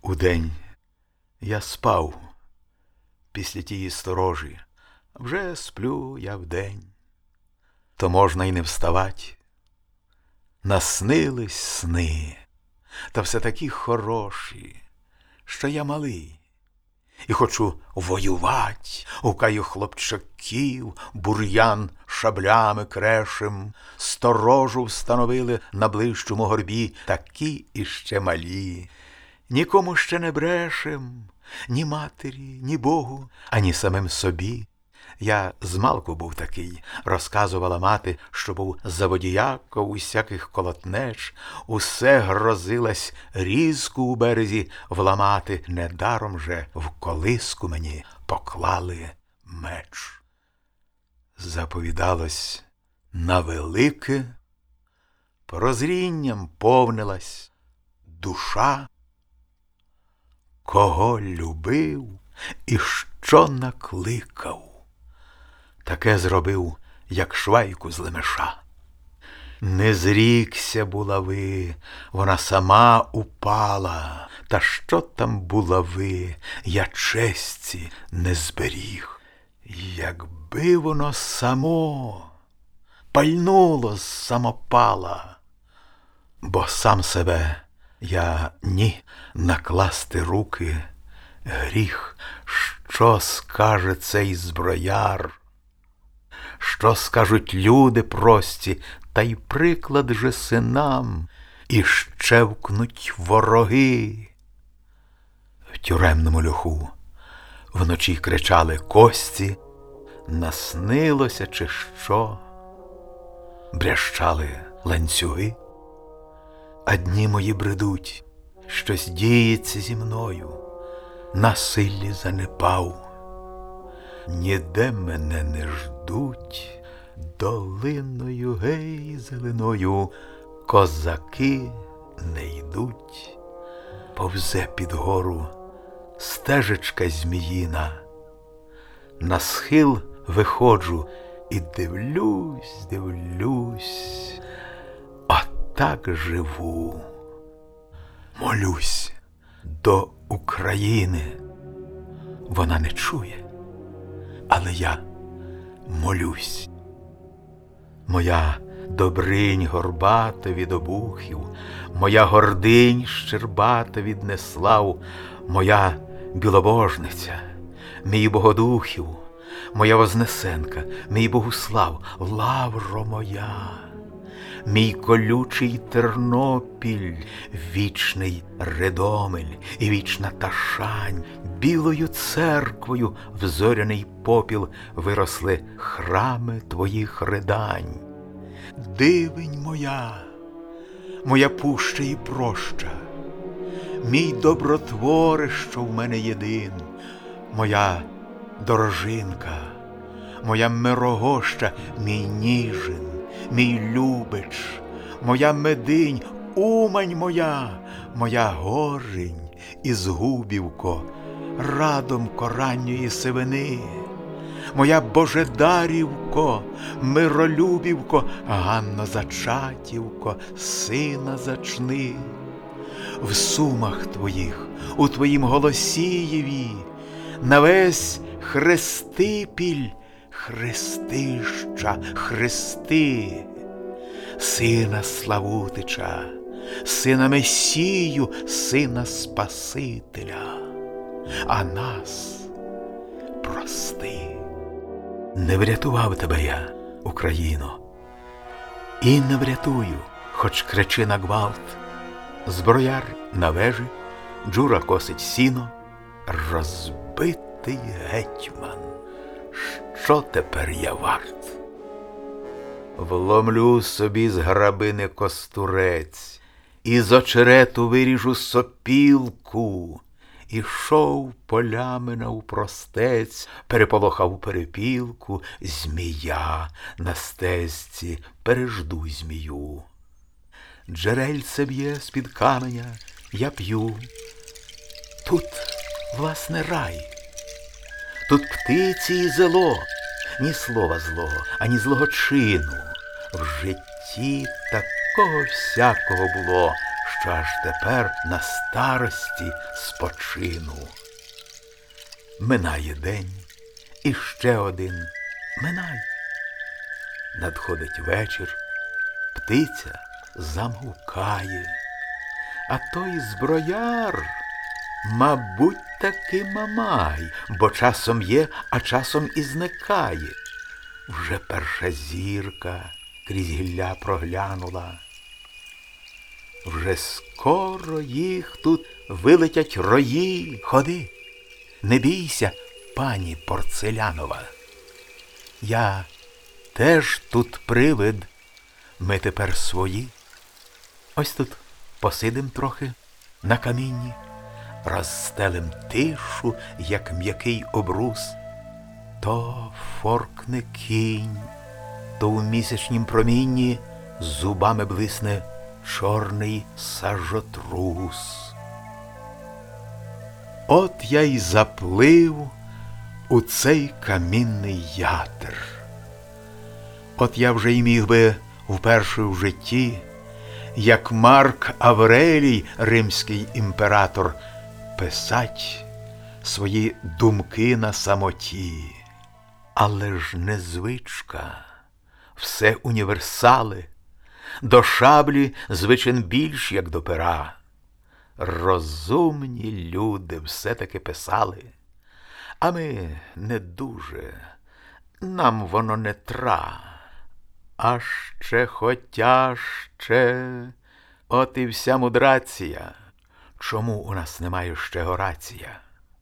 Удень я спав після тієї сторожі, вже сплю я вдень, то можна й не вставать. Наснились сни, та все такі хороші, що я малий і хочу воювать, гукаю хлопчаків, бур'ян шаблями крешем, сторожу встановили на ближчому горбі, такі іще малі. Нікому ще не брешем, ні матері, ні Богу, ані самим собі. Я змалку був такий, розказувала мати, що був заводіяко усяких колотнеч, усе грозилась різку у березі вламати, недаром же в колиску мені поклали меч. Заповідалось на велике, прозрінням повнилась душа, кого любив і що накликав. Таке зробив, як швайку з лемеша. Не зрікся булави, вона сама упала. Та що там булави, я честі не зберіг. Якби воно само пальнуло з самопала, бо сам себе я ні накласти руки гріх. Що скаже цей зброяр? Що скажуть люди прості, та й приклад же синам, і щевкнуть вороги. В тюремному льоху вночі кричали кості, наснилося чи що, брящали ланцюги, а дні мої бредуть, щось діється зі мною, насиллі занепав. Ніде мене не ждуть, долиною гей зеленою козаки не йдуть. Повзе під гору стежечка зміїна, на схил виходжу і дивлюсь, отак живу. Молюсь до України, вона не чує. Але я молюсь. Моя добринь горбата від обухів, моя гординь щербата від неслав, моя білобожниця, мій богодухів, моя вознесенка, мій Богуслав, лавро моя, мій колючий Тернопіль, вічний Ридомель і вічна Ташань, білою церквою в зоряний попіл виросли храми твоїх ридань. Дивень моя, моя пуща і проща, мій добротворе, що в мене єдин, моя дорожинка, моя мирогоща, мій ніжин, мій любич, моя мединь, Умань моя, моя горинь і згубівко, радомко ранньої сивини, моя Божедарівко, миролюбівко, Ганно Зачатівко, сина зачни. В сумах твоїх, у твоїм Голосієві, на весь Хрестипіль, Хрестища, хрести, сина Славутича, сина Месію, сина Спасителя, а нас прости. Не врятував тебе я, Україно, і не врятую, хоч кричи на гвалт. Зброяр на вежі, джура косить сіно, розбитий гетьман. Що тепер я варт? Вломлю собі з грабини костурець, і з очерету виріжу сопілку. Ішов полями навпростець, переполохав перепілку, змія на стежці, пережду змію. Джерельце б'є з-під каменя, я п'ю. Тут, власне, рай. Тут птиці і зело, ні слова злого, ані злого чину. В житті такого всякого було, що аж тепер на старості спочину. Минає день, і ще один минай. Надходить вечір, птиця замовкає, а той зброяр, мабуть, таки Мамай, бо часом є, а часом і зникає. Вже перша зірка крізь гілля проглянула. Вже скоро їх тут вилетять рої. Ходи, не бійся, пані Порцелянова. Я теж тут привид, ми тепер свої. Ось тут посидим трохи на камінні, розстелим тишу, як м'який обрус. То форкне кінь, то у місячнім промінні зубами блисне чорний сажотрус. От я й заплив у цей камінний ятр. От я вже й міг би вперше в житті, як Марк Аврелій, римський імператор, писать свої думки на самоті. Але ж не звичка, все універсали, до шаблі звичен більш, як до пера. Розумні люди все-таки писали, а ми не дуже, нам воно не тра. А ще, от і вся мудрація. Чому у нас немає ще Горація?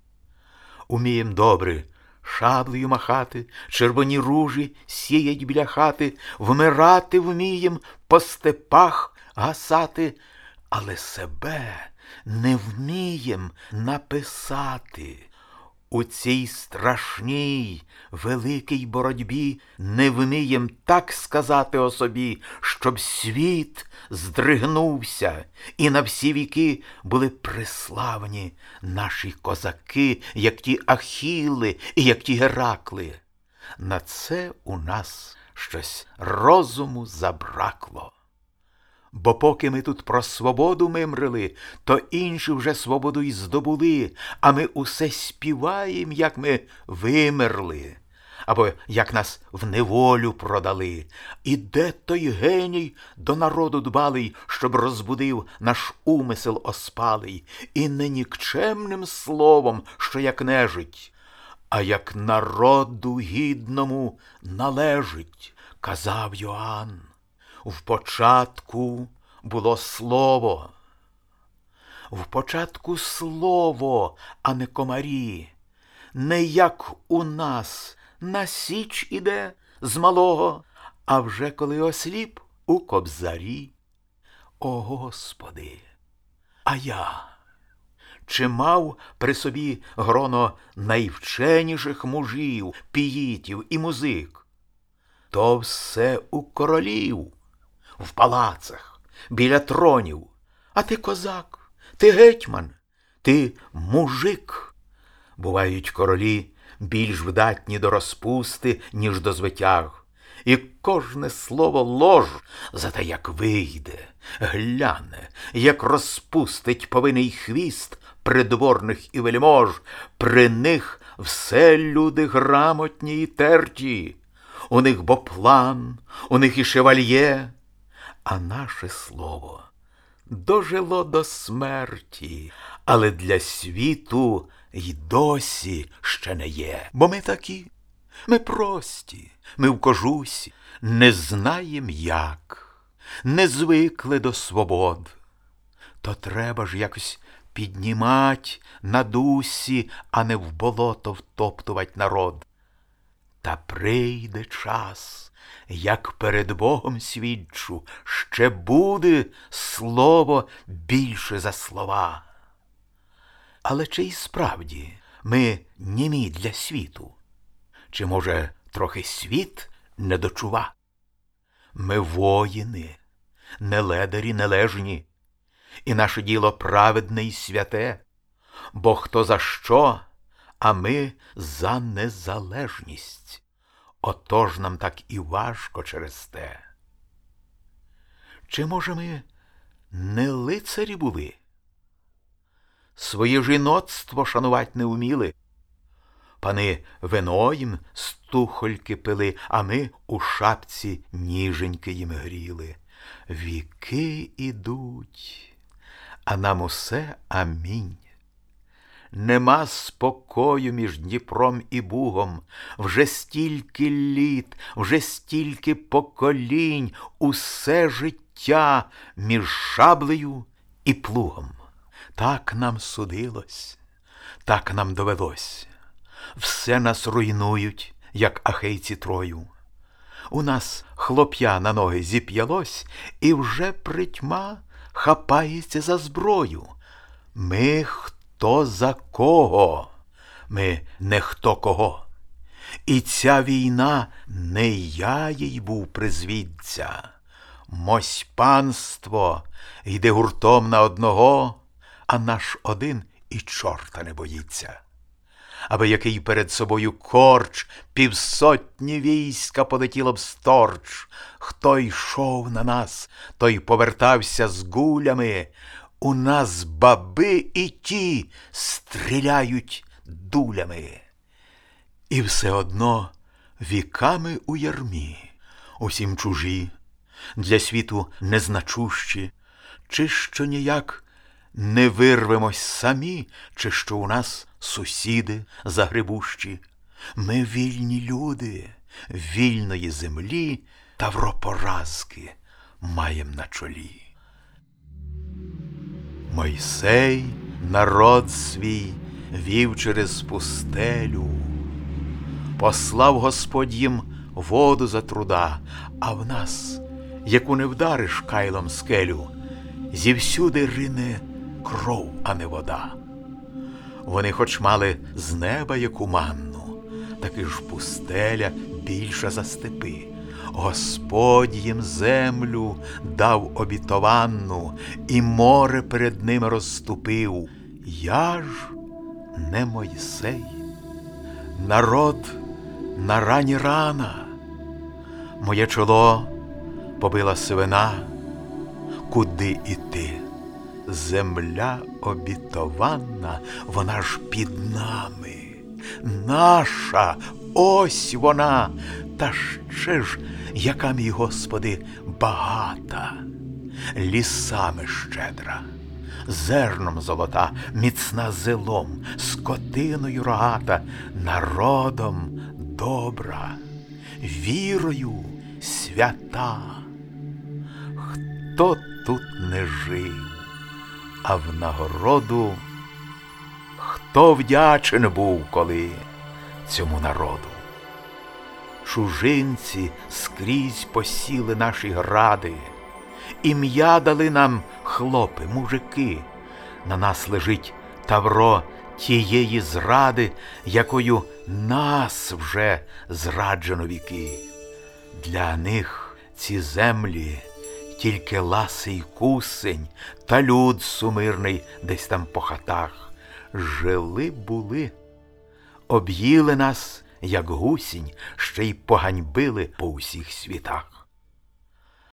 Умієм добре шаблею махати, червоні ружі сіять біля хати, вмирати вмієм, по степах гасати, але себе не вмієм написати. У цій страшній, великій боротьбі не вмієм так сказати о собі, щоб світ здригнувся, і на всі віки були приславні наші козаки, як ті Ахіли і як ті Геракли. На це у нас щось розуму забракло. Бо поки ми тут про свободу мимрили, то інші вже свободу й здобули, а ми усе співаєм, як ми вимерли, або як нас в неволю продали. І де той геній до народу дбалий, щоб розбудив наш умисел оспалий, і не нікчемним словом, що як нежить, а як народу гідному належить, казав Йоанн. В початку було слово. В початку слово, а не комарі. Не як у нас на січ іде з малого, а вже коли осліп у кобзарі. О, Господи! А я? Чи мав при собі гроно найвченіших мужів, піїтів і музик? То все у королів, в палацах, біля тронів. А ти козак, ти гетьман, ти мужик. Бувають королі більш вдатні до розпусти, ніж до звитяг. І кожне слово лож, зате як вийде, гляне, як розпустить повинний хвіст придворних і вельмож. При них все люди грамотні й терті. У них бо план, у них і шевальє. А наше слово дожило до смерті, але для світу й досі ще не є. Бо ми такі, ми прості, ми в кожусі, не знаєм як, не звикли до свобод. То треба ж якось піднімать на дусі, а не в болото втоптувать народ. Та прийде час, як перед Богом свідчу, ще буде слово більше за слова. Але чи й справді ми німі для світу? Чи, може, трохи світ не дочува? Ми воїни, не ледарі нележні, і наше діло праведне й святе, бо хто за що, а ми за незалежність. Отож нам так і важко через те. Чи, може, ми не лицарі були. Своє жіноцтво шанувать не вміли. Пани вино їм з тухольки пили, а ми у шапці ніженьки їм гріли. Віки ідуть, а нам усе амінь. Нема спокою між Дніпром і Бугом, вже стільки літ, вже стільки поколінь, усе життя між шаблею і плугом. Так нам судилось, так нам довелось. Все нас руйнують, як ахейці Трою. У нас хлоп'я на ноги зіп'ялось, і вже притьма хапається за зброю. Ми хто за кого, ми не хто кого. І ця війна не я їй був призвідця. Мось панство йде гуртом на одного, а наш один і чорта не боїться. Аби який перед собою корч, півсотні війська полетіло б сторч. Хто йшов на нас, той повертався з гулями. У нас баби і ті стріляють дулями. І все одно віками у ярмі, усім чужі, для світу незначущі, чи що ніяк не вирвемось самі, чи що у нас сусіди загребущі. Ми вільні люди, вільної землі, тавро поразки маєм на чолі. Мойсей народ свій вів через пустелю. Послав Господь їм воду за труда, а в нас, яку не вдариш кайлом скелю, зівсюди рине кров, а не вода. Вони хоч мали з неба яку манну, таки ж пустеля більша за степи. Господь їм землю дав обітованну, і море перед ними розступив. Я ж не Мойсей, народ на рані рана. Моє чоло побила сивина, куди іти? Земля обітованна, вона ж під нами. Наша, ось вона, та ще ж, яка, мій Господи, багата. Лісами щедра, зерном золота, міцна зелом, скотиною рогата, народом добра, вірою свята. Хто тут не жив, а в нагороду хто вдячен був коли цьому народу. Чужинці скрізь посіли наші гради, ім'я дали нам хлопи, мужики. На нас лежить тавро тієї зради, якою нас вже зраджено віки. Для них ці землі тільки ласий кусень та люд сумирний десь там по хатах. Жили-були, об'їли нас, як гусінь, ще й поганьбили по усіх світах.